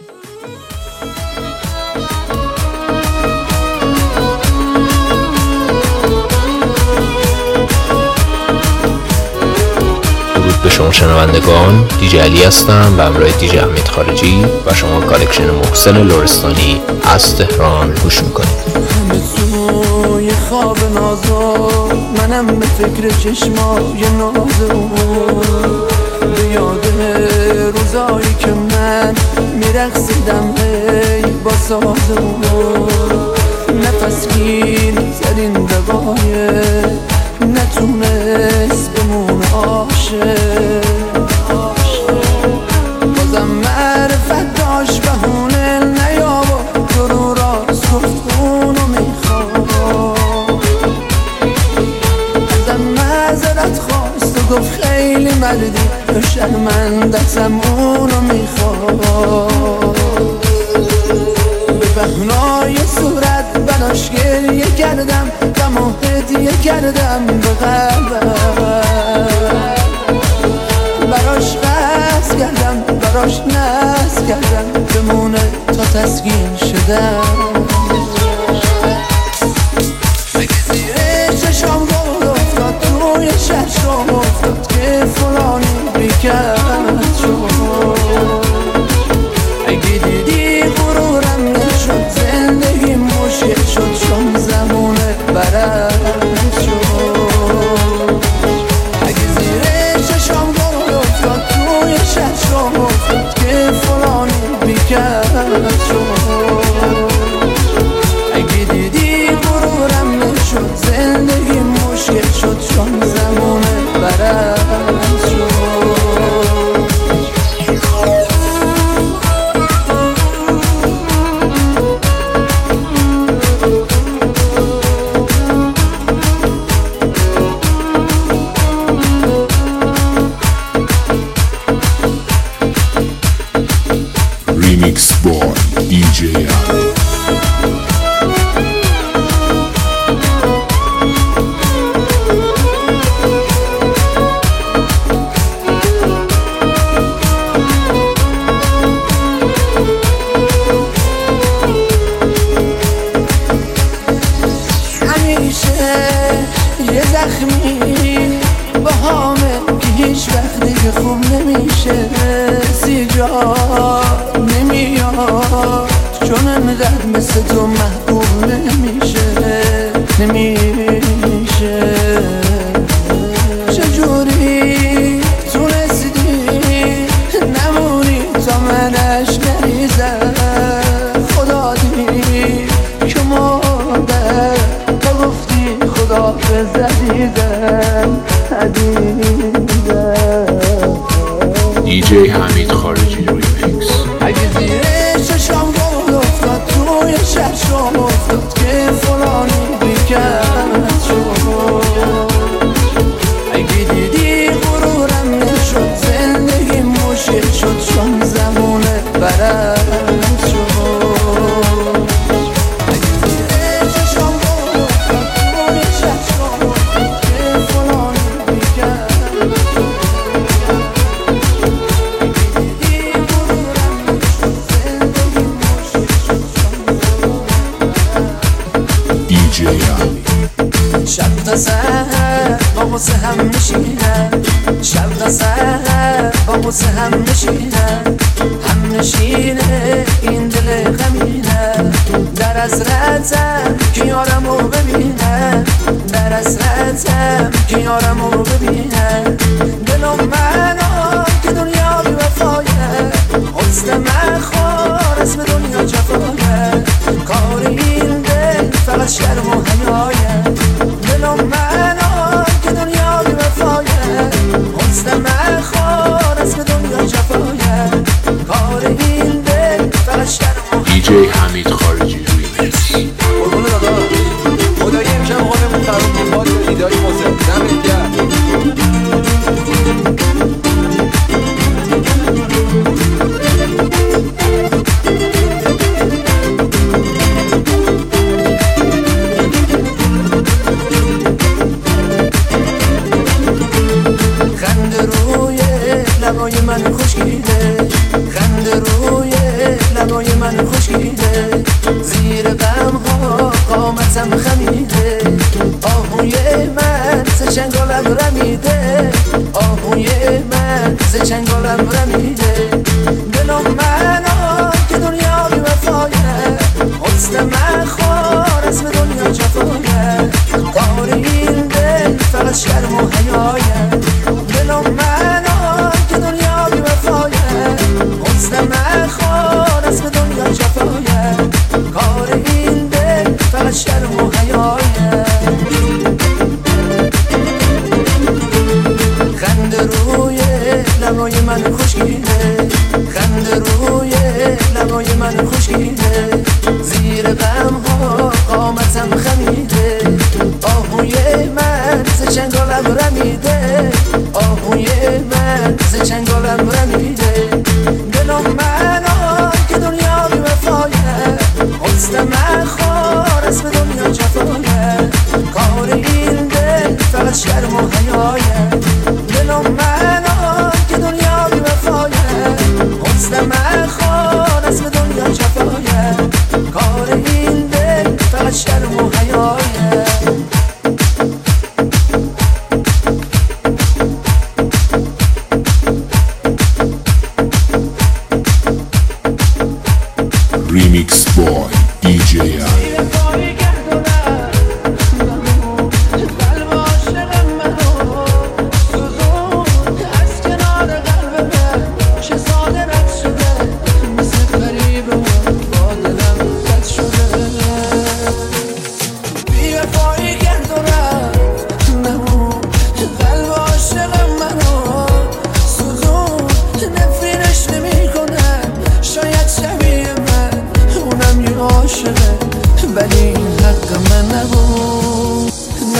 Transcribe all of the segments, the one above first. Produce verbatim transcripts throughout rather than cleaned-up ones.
به شما شنوندگان، دیجی علی هستم و همراه دیجی حمید خارجی و شما کالکشن محسن لرستانی از تهران گوش میکنید. همه توی خواب نازو، منم به فکر چشمای نازو، به یاد روزایی که من میرقصیدم هی با سازو، نفس گیر زدین دقایق نتونست بمونه عاشق، بازم معرفت داشت بهونه نیاورد تو رو راست گفت اونو میخواد، ازم معذرت خواست و گفت خیلی مردی تو شرمندتم اونو میخواد، به بهنای صورت براش گریه کردم غم و هدیه کردم به قلبم، براش قصد کردم براش ناز کردم بمونه تا تسکین شدم، اگه زیر چشام گل افتاد توی چشم افتاد که فلانی بیکرد شد، اگه دیدی غرورم نشد زندگی مشکل شد چون زمونه برد شد، اگه زیر چشام گل افتاد توی چشم افتاد که فلانی بیکرد شد، اگه دیدی غرورم نشد زندگی مشکل شد چون زمونه برد شد. Remix boy دیجی علی. همیشه یه زخمی با همه که هیچ وقت دیگه خوب نمیشه، سیجار نمیاد چون انقدر مثل تو محبوب نمیشه نمیشه، چجوری تونستی نمونی تا منش نریزم، خدا دید که مادر تا گفتی خداحافظ عزیزم عزیزم. دیجی حمید خارجی ریمیکس. اگه زیر چشام گل افتاد توی چشم افتاد که فلانی بیکرد شد، اگه دیدی غرورم نشد زندگی مشکل شد چون زمونه برد شد، اگه زیر چشام گل افتاد توی چشم افتاد که فلانی بیکرد شد، دیجی علی. شب تا سحر با غصه هم نشینم، شب تا سحر با غصه هم نشینم، هم نشینه این دل غمینم، در حسرتم که یارمو ببینم، در حسرتم که یارمو ببینم، دلم منو که دنیا بی وفایه، حسن من خور اسم دنیا جفایه، کار این دل فقط شرم و حیایه، دلم منو که دنیا بی وفایه، حسن من خور اسم دنیا جفایه، کار این دل فقط شرم و دیجی حمید خارجی ریمیکس. قربونه دادا خدایی امشب خودمون فرون میخواد به دیداری محسن دمت گرم. خنده روی لبای من خوشگیره، خنده روی چنگالم رمیده دلم منو که دنیا بی وفایه حسن من خور از به دنیا جفایه کار این دل فقط شرم و حیایه دلم منو که دنیا بی وفایه حسن من خور از به دنیا جفایه کار این دل فقط شرم و حیایه خنده روی لبای من خوشگیره خنده روی لبای من خوشگیره زیر غم ها قامتم خمیده آهوی من ز چنگالم رمیده آهوی من ز چنگالم رمیده دلم منو که دنیا بی وفایه حسن من خور از به دنیا جفایه کار این دل فقط شرم و حیایه دلم منو که دنیا بی وفایه حسن من خور از به دنیا جفایه کار این دل فقط شرم و حیایه Remix Boy دی جی Ali. ولی این حق من نبود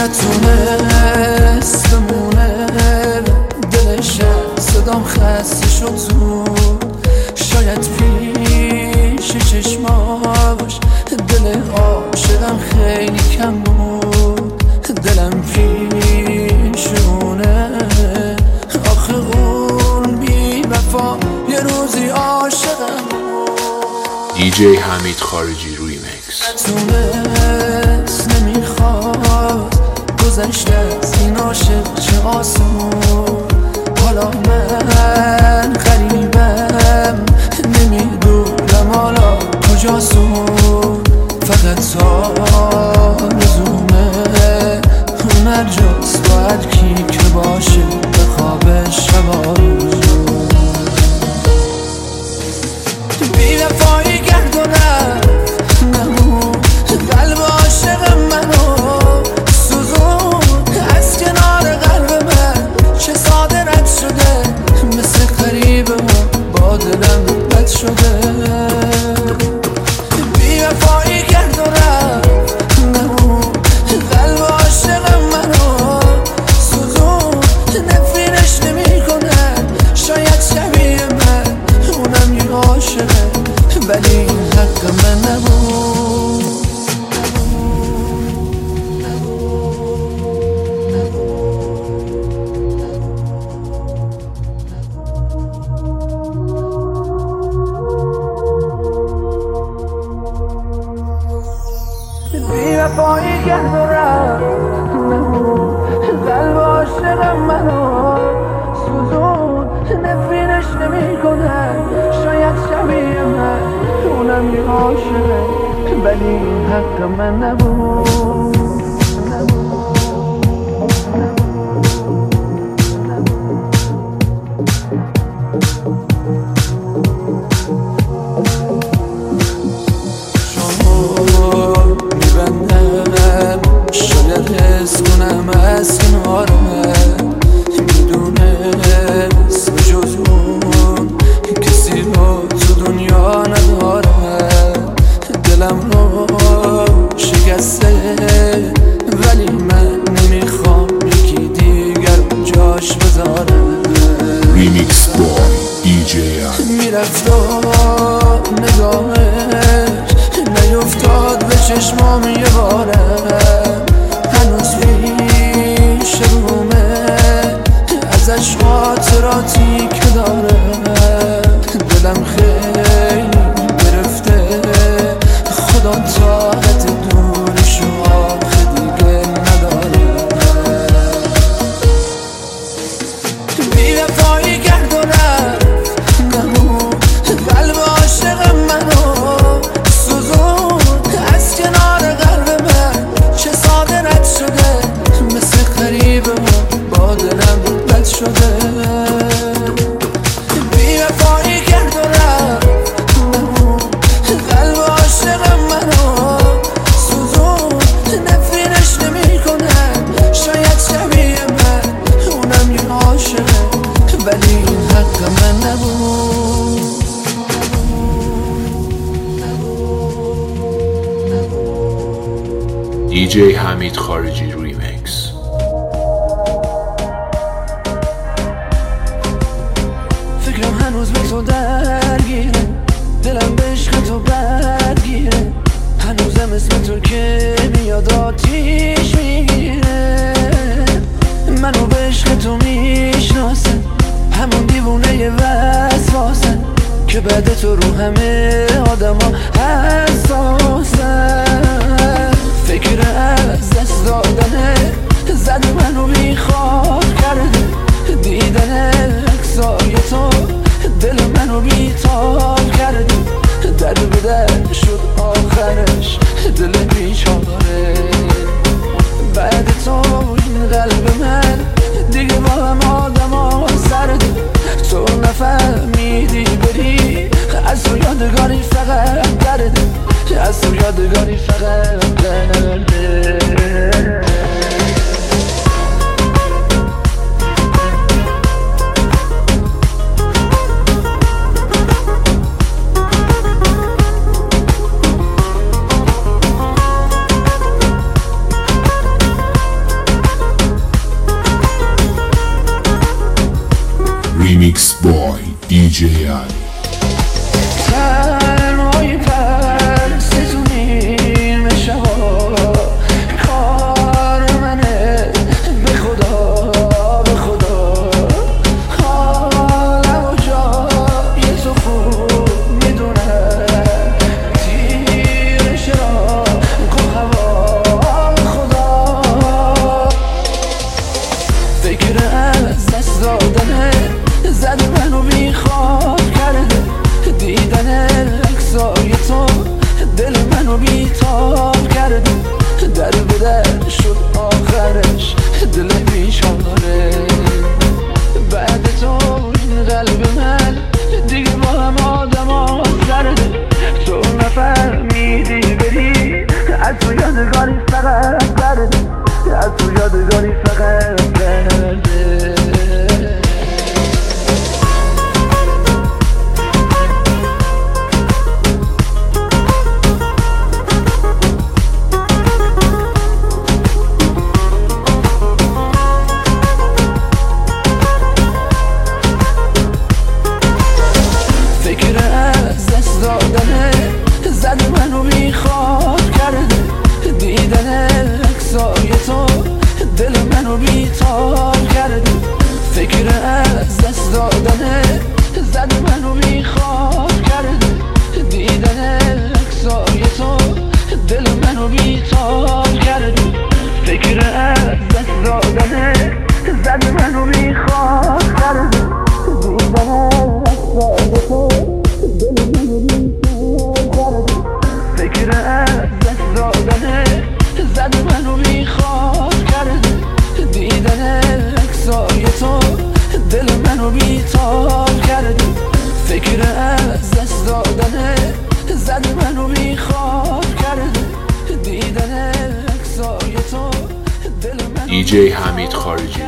نتونست بمونه دلش صدام خسته شد زود شاید پیش چشماش دل عاشقم خیلی کم بود دلم پیشونه آخه اون بی وفا یه روزی عاشقم دی جی حمید خارجی ریمیکس. نتونست نمیخواد گذشته از این عاشق چه آسون حالا من غریبم نمیدونم حالا کجاسون فقط آرزومه اون هر جاست باید کی که باشه به خواب شب آرزون بی وفایی گردونم نمود قلب عاشق منو سوزون از کنار قلب من چه ساده رد شده مثل قریب ما با دلم بد شده بی وفایی گردونم نمود قلب عاشق منو سوزون نفرینش نمی کنن شاید شبیه من اونم یه عاشقه ولی این حق من نبود بی وفایی گردورم نمود قلب عاشق منو سوزون نفرینش نمی کنن شاید شبیه من اونم یه عاشقه ولی این حق من نبود میبندم شاید حس کنم از کنارم میدونست جز اون کسی رو تو دنیا ندارم دلم رو شکسته دیجی حمید خارجی ریمیکس. فکرم هنوز به تو درگیره، دلم به عشق تو برگیره، هنوزم اسم تو که میاد آتیش میگیره. منو به عشق تو میشناسه، همون دیوونه وسواسه که بعد تو رو همه آدم ها حساسه. فکر از دست دادنه زد منو بیخواب کرده، دیدن عکسای تو دل منو بیتاب کرده. در به در شد آخرش دل بیچاره، بعد تو این قلب من دیگه با هم آدم ها سرده. تو نفهمیدی بری از تو یادگاری فقط درده، از تو یادگاری فقط درده. Remix boy دیجی علی. تنهایی پر ستونیم شبا کار منه، به خدا به خدا حالم و جای تو خوب میدونم. تیرش را کن هوا خدا، فکر از دست دادنه زد منو بیخواب کرده. دیدن عکسای تو دل منو بیتاب کرده. در به در شد آخرش دل بیچاره، بعد تو این قلب من دیگه با هم آدم ها زرده. تو نفهمیدی بری از تو یادگاری فقط درده، از تو یادگاری فقط درده. فکر از دست دادنه زد منو بیخواب کرده. دیدن عکسای تو دل منو بیتاب کرده. فکر از دست دادنه زد منو بیخواب کرده. دیدن عکسای تو دل منو بیتاب کرده. فکر از دست دادنه زد منو بیخواب کرده. دیدن عکسای تو دل منو بیتاب کرده. فکر از دست دادنه زد منو بیخواب کرده. دیدن عکسای تو دل منو دیجی حمید خارجی